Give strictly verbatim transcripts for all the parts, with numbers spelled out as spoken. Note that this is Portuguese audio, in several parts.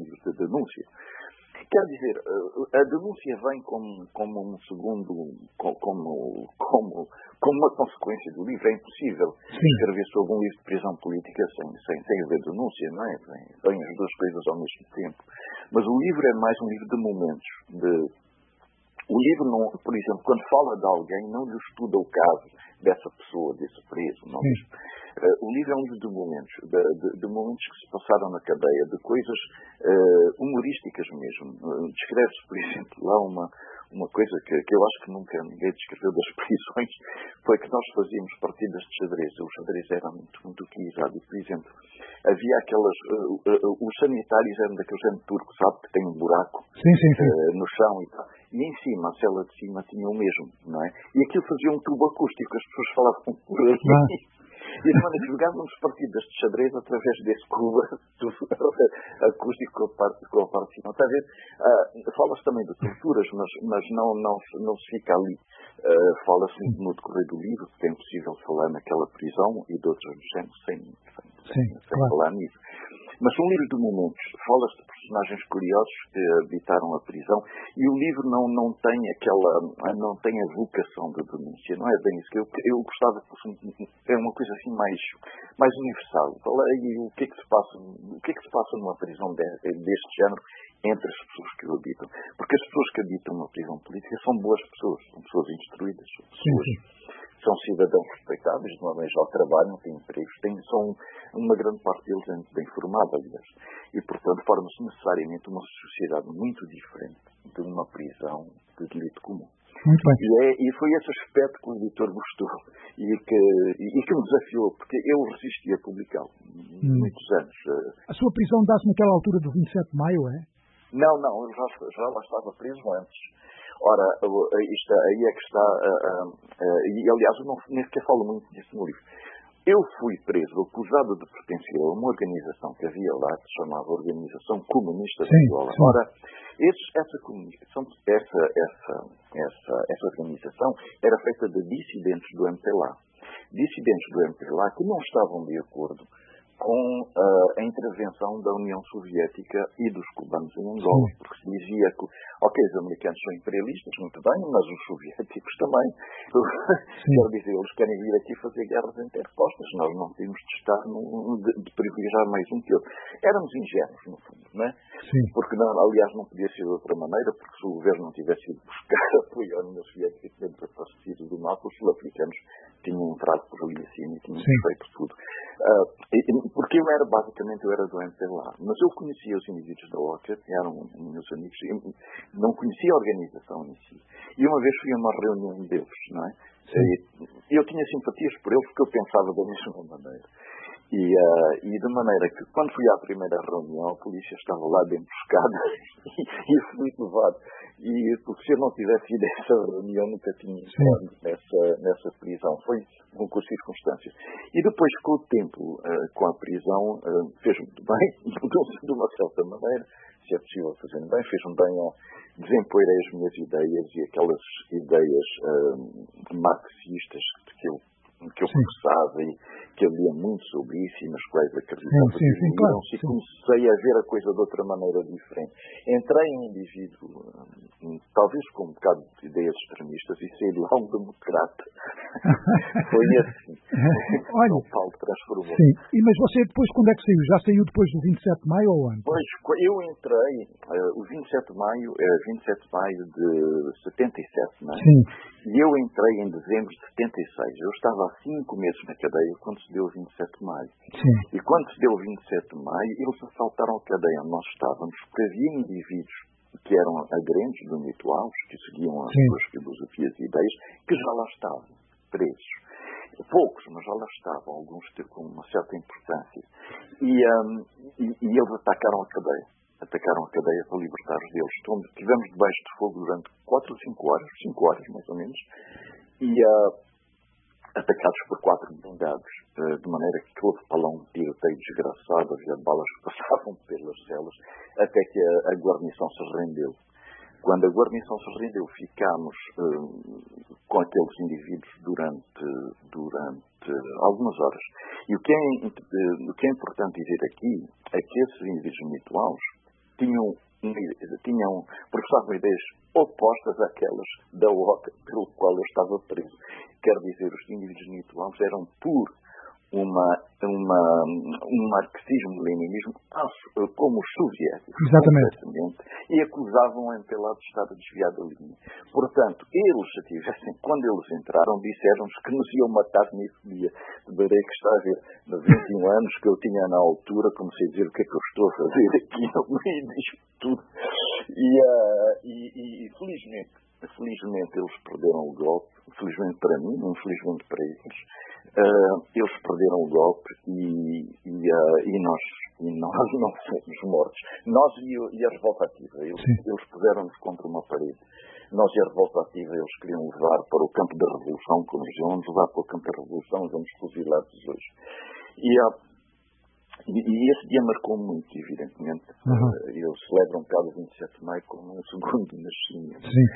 meios de denúncia. Quer dizer, a denúncia vem como, como um segundo, como, como, como uma consequência do livro. É impossível Sim. escrever sobre um livro de prisão política sem, sem, sem haver denúncia, não é? Vem, vem as duas coisas ao mesmo tempo. Mas o livro é mais um livro de momentos. De, o livro, não, por exemplo, quando fala de alguém, não lhe estuda o caso dessa pessoa, desse preso. Não uh, o livro é um livro de momentos, de, de, de momentos que se passaram na cadeia, de coisas uh, humorísticas mesmo. Uh, descreve-se, por exemplo, lá uma, uma coisa que, que eu acho que nunca ninguém descreveu das prisões, foi que nós fazíamos partidas de xadrez. O xadrez era muito, muito utilizado. E, por exemplo, havia aquelas... Uh, uh, uh, os sanitários eram daqueles género turco, sabe, que tem um buraco sim, sim, sim. Uh, no chão e tal. E em cima, a cela de cima tinha o mesmo, não é? E aquilo fazia um tubo acústico, as pessoas falavam por ali. Ah. E de maneira que jogávamos partidas de xadrez através desse cubo acústico com a parte, com a parte de cima. Está a ver? Uh, fala-se também de torturas, mas, mas não, não, não se fica ali. Uh, fala-se no decorrer do livro, que é impossível falar naquela prisão e de outros géneros sem, sem, sem, Sim, sem claro. falar nisso. Mas são livros de momentos. Fala-se de personagens curiosos que habitaram a prisão e o livro não, não tem aquela, não tem a vocação de denúncia. Não é bem isso que eu, eu gostava que fosse é uma coisa assim mais, mais universal. Fala aí o que é que se passa, o que é que se passa numa prisão de, deste género entre as pessoas que o habitam. Porque as pessoas que habitam uma prisão política são boas pessoas, são pessoas instruídas, são pessoas... Sim, sim. São cidadãos respeitáveis, de uma vez ao trabalho, têm empregos, têm, são uma grande parte deles é muito bem formada, aliás. E, portanto, forma-se necessariamente uma sociedade muito diferente de uma prisão de delito comum. Muito bem. E, é, e foi esse aspecto que o editor gostou e que, e, e que me desafiou, porque eu resisti a publicá-lo hum. muitos anos. A sua prisão dá-se naquela altura do vinte e sete de maio, é? Não, não, eu já, já lá estava preso antes. Ora, isto aí é que está, uh, uh, uh, e aliás eu não, nem sequer falo muito disso no livro. Eu fui preso, acusado de pertencer a uma organização que havia lá, que se chamava Organização Comunista de Angola. Ora, esse, essa, comunicação, essa, essa, essa, essa organização era feita de dissidentes do M P L A. Dissidentes do M P L A que não estavam de acordo com uh, a intervenção da União Soviética e dos cubanos em Angola, Sim. porque se dizia que, ok, os americanos são imperialistas, muito bem, mas os soviéticos também. Quer dizer, eles querem vir aqui fazer guerras interpostas, nós não temos de estar no, de, de privilegiar mais um que outro. Éramos ingênuos, no fundo, não é? Sim. Porque, não, aliás, não podia ser de outra maneira, porque se o governo não tivesse ido buscar apoio à União Soviética dentro da saída do mapa, os sul-africanos tinham entrado por ali acima e tinham Sim. feito tudo. Uh, porque eu era, basicamente, eu era do M P L A, mas eu conhecia os indivíduos da O C A, que eram meus amigos, eu não conhecia a organização em si. E uma vez fui a uma reunião deles, não é? E eu tinha simpatias por eles porque eu pensava da mesma maneira. E, uh, e de maneira que, quando fui à primeira reunião, a polícia estava lá bem buscada e, e fui levado. E porque se eu não tivesse ido a essa reunião, nunca tinha entrado nessa, nessa prisão. Foi um curso de circunstâncias. E depois, com o tempo, uh, com a prisão, uh, fez muito bem, de uma certa maneira, se é possível fazer bem, fez-me bem a desempoeirei as minhas ideias e aquelas ideias uh, marxistas que eu que eu professava e que eu lia muito sobre isso e nas quais acreditava sim, sim, sim, que claro, e comecei a ver a coisa de outra maneira diferente. Entrei em um indivíduo, um, talvez com um bocado de ideias extremistas, e saí de lá um democrata. Foi assim. Olha, o Paulo transformou. Sim. E, mas você depois, quando é que saiu? Já saiu depois do vinte e sete de maio ou antes? Pois, eu entrei, uh, o vinte e sete de maio, uh, vinte e sete de maio de setenta e sete, não é? Sim. E eu entrei em dezembro de setenta e seis. Eu estava há cinco meses na cadeia quando se deu o vinte e sete de maio. Sim. E quando se deu o vinte e sete de maio, eles assaltaram a cadeia onde nós estávamos, porque havia indivíduos que eram aderentes do Mito Alves, que seguiam as Sim. suas filosofias e ideias, que já lá estavam presos. Poucos, mas já lá estavam, alguns com uma certa importância. E, um, e, e eles atacaram a cadeia. Atacaram a cadeia para libertar os deles. Então, estivemos debaixo de fogo durante quatro ou cinco horas, cinco horas mais ou menos, e uh, atacados por quatro blindados, uh, de maneira que houve para lá um tiroteio desgraçado, havia balas que passavam pelas celas, até que a, a guarnição se rendeu. Quando a guarnição se rendeu, ficámos uh, com aqueles indivíduos durante, durante algumas horas. E o que, é, uh, o que é importante dizer aqui é que esses indivíduos mituais tinham, tinham professavam ideias opostas àquelas da O C A pelo qual eu estava preso. Quer dizer, os indivíduos nihilistas eram por uma, uma, um marxismo-leninismo como os soviéticos. Exatamente. E acusavam a M P L A de estar a desviar da linha. Portanto, eles, se tivessem, quando eles entraram, disseram-nos que nos iam matar nesse dia. Verei que está a ver, nos vinte e um anos que eu tinha na altura, comecei a dizer o que é que eu estou a fazer aqui no meio disto tudo. E, uh, e, e, e felizmente, felizmente eles perderam o golpe. Felizmente para mim, infelizmente para eles. Uh, eles perderam o golpe e, e, uh, e, nós, e nós não fomos mortos. Nós e, e a revolta ativa. Eles, eles puseram-nos contra uma parede. Nós e a revolta ativa, eles queriam levar para o campo da Revolução, como diziam, vamos levar para o campo da Revolução, vamos fuzilar-los hoje. E, uh, e, e esse dia marcou muito, evidentemente. Uhum. Uh, eles celebram cada vinte e sete de maio como um segundo nascimento. Sim.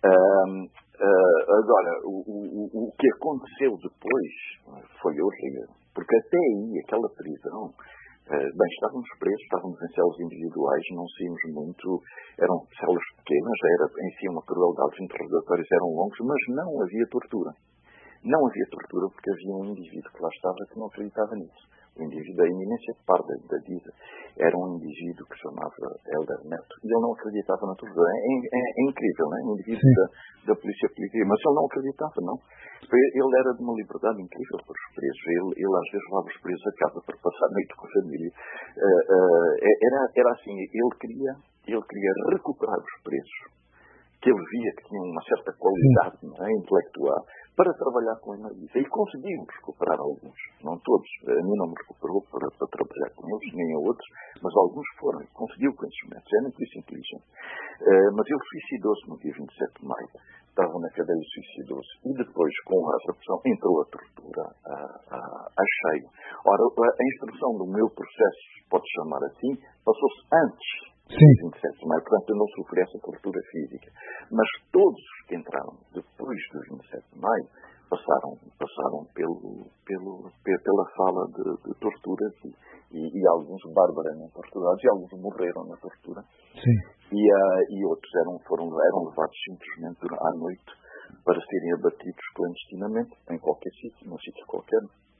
Uh, Uh, agora, o, o, o que aconteceu depois foi horrível, porque até aí, aquela prisão, uh, bem, estávamos presos, estávamos em celas individuais, não saímos muito, eram celas pequenas, era em si uma crueldade, os interrogatórios eram longos, mas não havia tortura. Não havia tortura porque havia um indivíduo que lá estava que não acreditava nisso. O indivíduo da eminência parda da Diza era um indivíduo que se chamava Helder Neto e ele não acreditava na tortura. É, é, é incrível, não é? Um indivíduo da, da polícia política, mas ele não acreditava, não. Ele era de uma liberdade incrível para os presos. Ele, ele às vezes levava os presos a casa para passar a noite com a família. Uh, uh, era, era assim, ele queria, ele queria recuperar os presos, que ele via que tinham uma certa qualidade, não é, intelectual, para trabalhar com a Marisa. E conseguimos recuperar alguns, não todos. A mim não me recuperou para, para trabalhar com eles, nem a outros, mas alguns foram. Conseguiu com esses métodos. É muito inteligente. Uh, mas ele suicidou-se no dia vinte e sete de maio. Estava na cadeia e suicidou-se. E depois, com a repressão, entrou a tortura a, a, a cheio. Ora, a instrução do meu processo, pode chamar assim, passou-se antes Sim. vinte e sete de maio, portanto eu não sofri essa tortura física. Mas todos os que entraram depois do vinte e sete de maio passaram, passaram pelo, pelo, pela sala de, de torturas e, e, e alguns barbaramente torturados e alguns morreram na tortura. Sim. E, uh, e outros eram, foram, eram levados simplesmente à noite para serem abatidos clandestinamente em qualquer sítio, num sítio qualquer.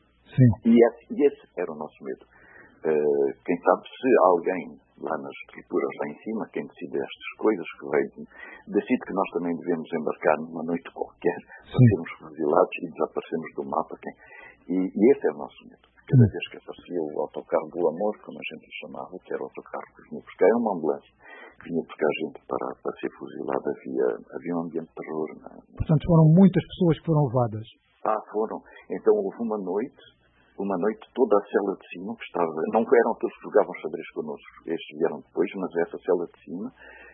Sim. E esse, e esse era o nosso medo. Uh, quem sabe se alguém lá nas estruturas lá em cima, quem decide estas coisas, que vem, decide que nós também devemos embarcar numa noite qualquer, para sermos fuzilados e desaparecemos do mapa. Quem... E, e esse é o nosso medo. Cada vez que aparecia o autocarro do amor, como a gente o chamava, que era o autocarro que vinha buscar, era uma ambulância, que vinha buscar a gente para, para ser fuzilada, havia, havia um ambiente de terror. Não? Portanto, foram muitas pessoas que foram levadas. Ah, foram. Então houve uma noite, uma noite toda a cela de cima, que estava, não eram todos que jogavam xadrez connosco, estes vieram depois, mas essa cela de cima,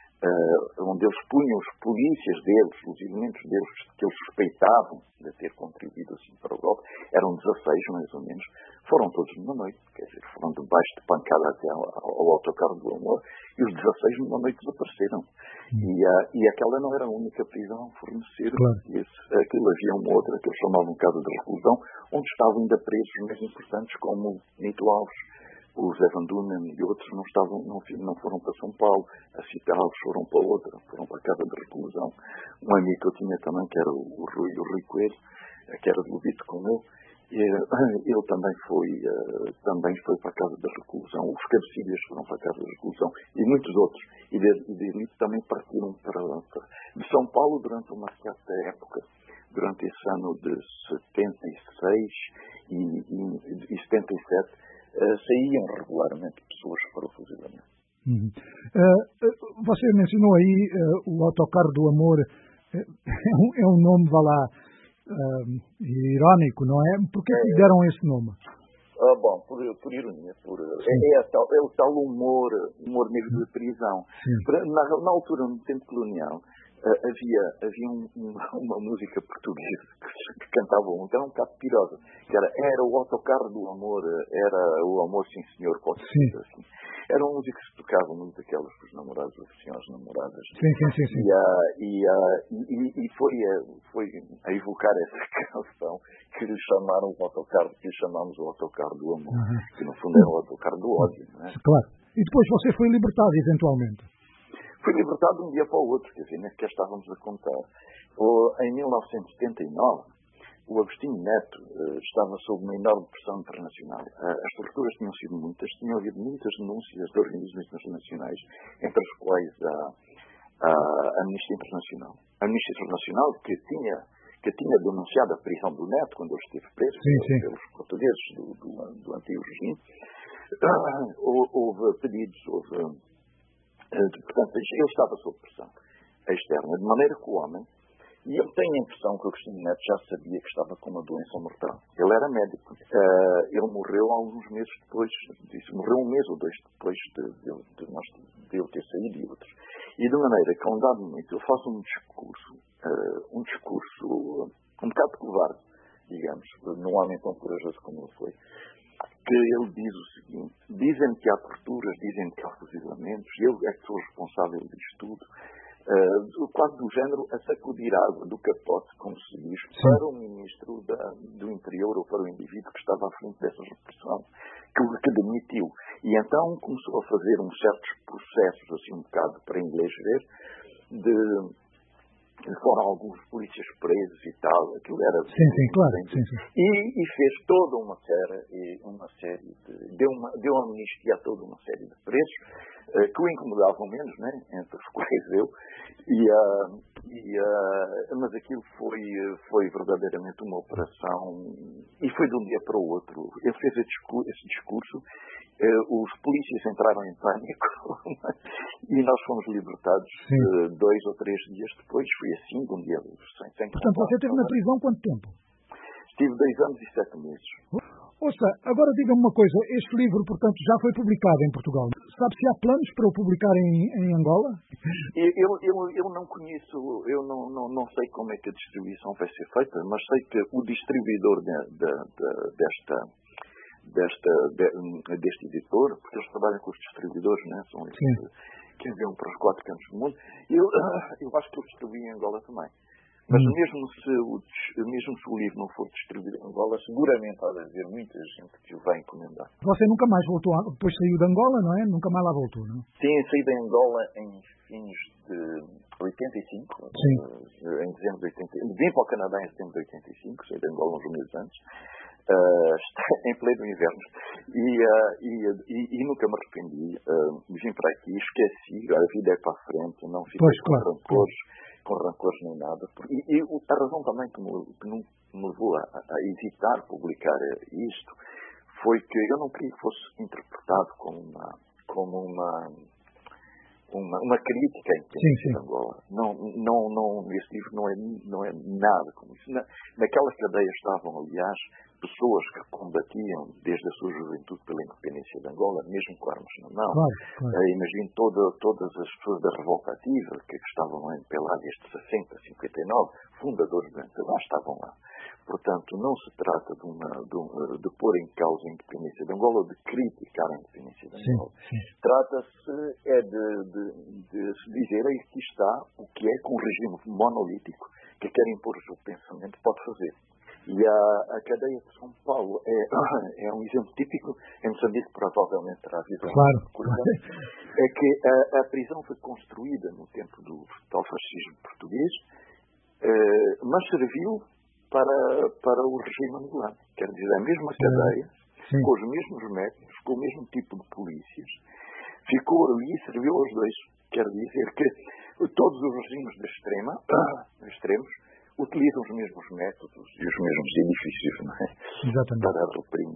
uh, onde eles punham os polícias deles, os elementos deles que eles suspeitavam de ter contribuído assim para o golpe, eram dezasseis mais ou menos, foram todos numa noite, quer dizer, foram debaixo de pancada até ao, ao autocarro do amor, e os dezasseis numa noite desapareceram. Hum. E, uh, e aquela não era a única prisão a fornecer. Claro. Esse, aquilo havia uma outra que eles chamavam casa de reclusão, onde estavam ainda presos os mais importantes, como Nito Alves, o Zé Van Dunen e outros não, estavam, não, não foram para São Paulo, a Cita Alves foram para outra, foram para a casa de reclusão. Um amigo que eu tinha também, que era o Rui, o Rui Coelho, que era de Lubito com ele, e, ele também foi, uh, também foi para a casa da reclusão. Os cabecilhas foram para a casa da reclusão e muitos outros. E de, de elite também partiram para, para de São Paulo durante uma certa época, durante esse ano de setenta e seis e, e, e setenta e sete, uh, saíam regularmente pessoas para o fuzilamento. Uhum. Uh, você mencionou aí uh, o autocarro do amor. Uh, é, um, é um nome, vá lá, uh, irónico, não é? Por que é, deram esse nome? Ah, bom, por, por ironia, por, é, é, tal, é o tal humor, humor mesmo de prisão. Na, na altura, no tempo colonial, Uh, havia, havia um, um, uma música portuguesa que, que cantavam, que era um bocado pirosa, que era, era o autocarro do amor, era o amor sim senhor, qualquer coisa assim. Era uma música que se tocava muito daquelas que os namorados ofereciam às namoradas. Sim, sim, sim. sim. E, uh, e, uh, e, e foi, uh, foi a evocar essa canção que lhe chamaram o autocarro, que lhe chamámos o autocarro do amor, uhum. que no fundo era o autocarro do ódio, não é? Claro. E depois você foi libertado, eventualmente? Fui libertado de um dia para o outro, quer dizer, nem sequer estávamos a contar. O, em mil novecentos e setenta e nove, o Agostinho Neto uh, estava sob uma enorme pressão internacional. Uh, as torturas tinham sido muitas, tinham havido muitas denúncias de organismos internacionais, entre os quais a, a Amnistia Internacional. A Amnistia Internacional que tinha, que tinha denunciado a prisão do Neto quando ele esteve preso sim, sim. pelos portugueses do, do, do antigo regime. Uh, houve pedidos, houve... Portanto, ele estava sob pressão externa, de maneira que o homem, e eu tenho a impressão que o Agostinho Neto já sabia que estava com uma doença mortal. Ele era médico. Uh, ele morreu alguns meses depois disso. Morreu um mês ou dois depois de, de, de, de, de eu ter saído e outros. E de maneira que, a um dado momento, eu faço um discurso, uh, um discurso uh, um bocado covarde, digamos, num homem tão corajoso como ele foi, que ele diz o seguinte: dizem que há torturas, dizem que há fuzilamentos, eu é que sou responsável disto tudo, uh, quase do género a sacudir a água do capote, como se diz, sim, para o ministro da, do interior ou para o indivíduo que estava à frente dessa repressão, que, que demitiu. E então começou a fazer uns certos processos, assim um bocado para inglês ver, de... foram alguns polícias presos e tal, aquilo era... Sim, sim, claro. Sim, sim. E, e fez toda uma série, uma série de... Deu, uma, deu amnistia a toda uma série de presos, uh, que o incomodavam menos, né, entre os quais eu, e, uh, e, uh, mas aquilo foi, foi verdadeiramente uma operação, e foi de um dia para o outro. Ele fez esse discurso, uh, os polícias entraram em pânico, e nós fomos libertados uh, dois ou três dias depois. Foi assim, de um dia sem, sem Portanto, contato. você esteve na prisão quanto tempo? Estive dois anos e sete meses. Ouça, agora diga-me uma coisa. Este livro, portanto, já foi publicado em Portugal. Sabe se há planos para o publicar em, em Angola? Eu, eu, eu, eu não conheço, eu não, não, não sei como é que a distribuição vai ser feita, mas sei que o distribuidor de, de, de, desta... Desta, de, deste editor, porque eles trabalham com os distribuidores, né? São esses que enviam para os quatro cantos do mundo. Eu, eu acho que eu distribuí em Angola também. Mas hum. mesmo, se o, mesmo se o livro não for distribuído em Angola, seguramente há de haver muita gente que o vai encomendar. Você nunca mais voltou, a, depois saiu de Angola, não é? Nunca mais lá voltou, não? Sim, saí de Angola em fins de oitenta e cinco, Sim. em dezembro de oitenta e cinco. Vim para o Canadá em dezembro de oitenta e cinco, saí de Angola uns meses antes. Uh, em pleno inverno e, uh, e, e, e nunca me arrependi, uh, vim para aqui, esqueci, a vida é para a frente, não fiquei pois, com, claro, rancores, claro. com rancores nem nada, e, e a razão também que me, que me levou a, a hesitar publicar isto foi que eu não queria que fosse interpretado como uma, como uma Uma, uma crítica à independência de Angola. Não, não, não, esse livro não é, não é nada como isso. Na, naquela cadeia estavam, aliás, pessoas que combatiam desde a sua juventude pela independência de Angola, mesmo com armas na mão. Claro, claro. Uh, imagino toda, todas as pessoas da revolta ativa que, que estavam em Pelá desde sessenta, cinquenta e nove, fundadores do Angola, estavam lá. Portanto, não se trata de, uma, de, um, de pôr em causa a independência de Angola ou de criticar a independência de Angola. Trata-se é de, de, de se dizer aí que está o que é que um regime monolítico que quer impor o seu pensamento pode fazer. E a, a cadeia de São Paulo é, é um exemplo típico. Em Moçambique provavelmente terá havido claro. É que a, a prisão foi construída no tempo do tal fascismo português, eh, mas serviu para, para o regime angolano. Quer dizer, a mesma cadeia, Sim. com os mesmos métodos, com o mesmo tipo de polícias, ficou ali e serviu aos dois. Quer dizer que todos os regimes de extrema, extremos utilizam os mesmos métodos e os mesmos edifícios, não é? Exatamente. Para reprimir.